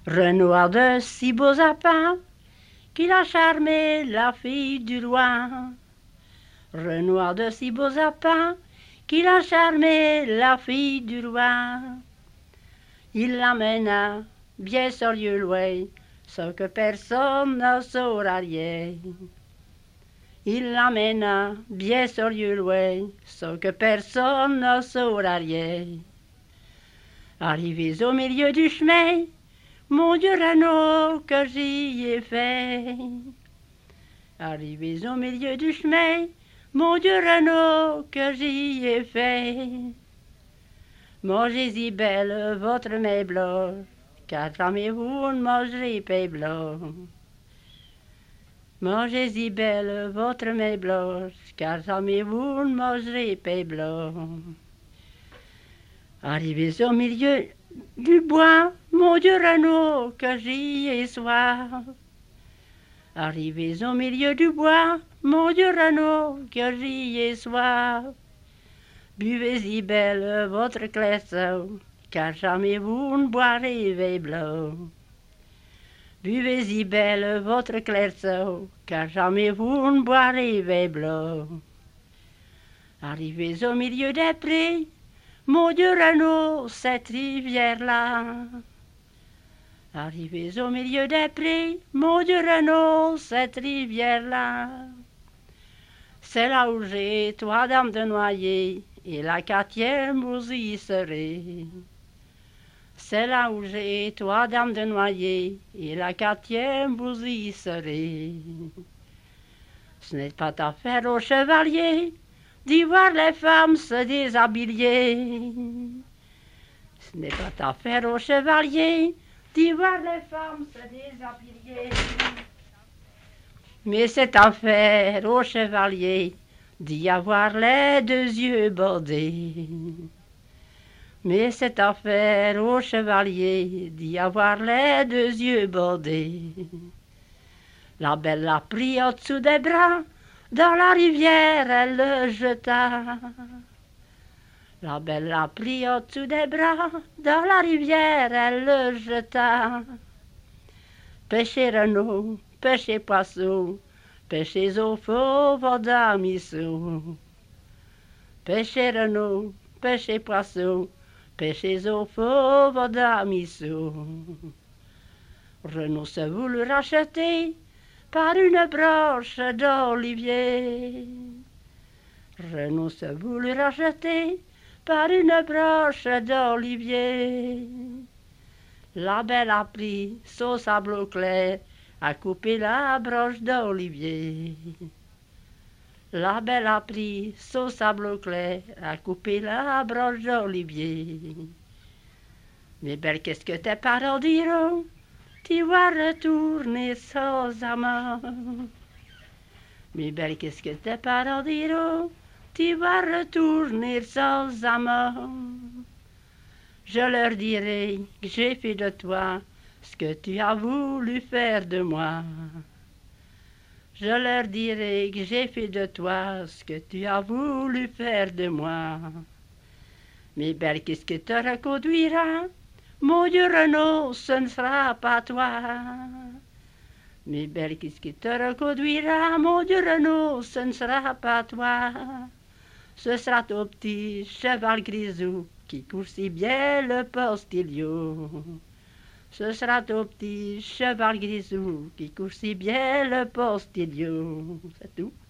Renoir de si beaux appas, qu'il a charmé la fille du roi. Renoir de si beaux appas, qu'il a charmé la fille du roi. Il l'amena bien sur lieu loin, sans que personne ne saura rien. Il l'amena bien sur lieu loin, sans que personne ne saura rien. Arrivés au milieu du chemin, mon Dieu Renaud, que j'y ai fait. Arrivés au milieu du chemin, mon Dieu Renaud, que j'y ai fait. Mangez-y belle votre main blanche, car jamais vous ne mangerez pain blanc. Mangez-y belle votre main blanche, car jamais vous ne mangerez pain blanc. Arrivés au milieu du bois, mon Dieu Renaud, que j'y ai soif. Arrivés au milieu du bois, mon Dieu Renaud, que j'y ai soif. Buvez-y belle votre clairson, car jamais vous ne boirez vin blanc. Buvez-y belle votre clairson, car jamais vous ne boirez vin blanc. Arrivés au milieu des prés, mon Dieu Renaud, cette rivière-là. Arrivés au milieu des prés, mon Dieu Renaud, cette rivière-là. C'est là où j'ai trois dames de noyer, et la quatrième vous y serez. C'est là où j'ai trois dames de noyer, et la quatrième vous y serez. Ce n'est pas affaire aux chevaliers d'y voir les femmes se déshabiller. Ce n'est pas affaire aux chevaliers d'y voir les femmes se déshabiller. Mais c'est affaire aux chevaliers d'y avoir les deux yeux bordés. Mais c'est affaire aux chevaliers d'y avoir les deux yeux bordés. La belle l'a pris au-dessous des bras, dans la rivière elle le jeta. La belle l'a pris au-dessous des bras, dans la rivière elle le jeta. Pêchez Renaud, pêchez poisson, pêchez au fauve d'Amisson. Pêchez Renaud, pêchez poisson, pêchez au fauve d'Amisson. Renaud se voulut racheter par une branche d'olivier. Renaud se voulut racheter par une branche d'olivier. La belle a pris son sableau clair, a coupé la branche d'olivier. La belle a pris son sableau clair, a coupé la branche d'olivier. Mais belle, qu'est-ce que tes parents diront? Tu vas retourner sans amant. Mais belle, qu'est-ce que tes parents diront? Tu vas retourner sans amant. Je leur dirai que j'ai fait de toi ce que tu as voulu faire de moi. Je leur dirai que j'ai fait de toi ce que tu as voulu faire de moi. Mais belle, qu'est-ce que te reconduira? Mon Dieu Renaud, ce ne sera pas toi. Mais belle, qu'est-ce qui te reconduira? Mon Dieu Renaud, ce ne sera pas toi. Ce sera ton petit cheval grisou qui court si bien le postillon. Ce sera ton petit cheval grisou qui court si bien le postillon. C'est tout.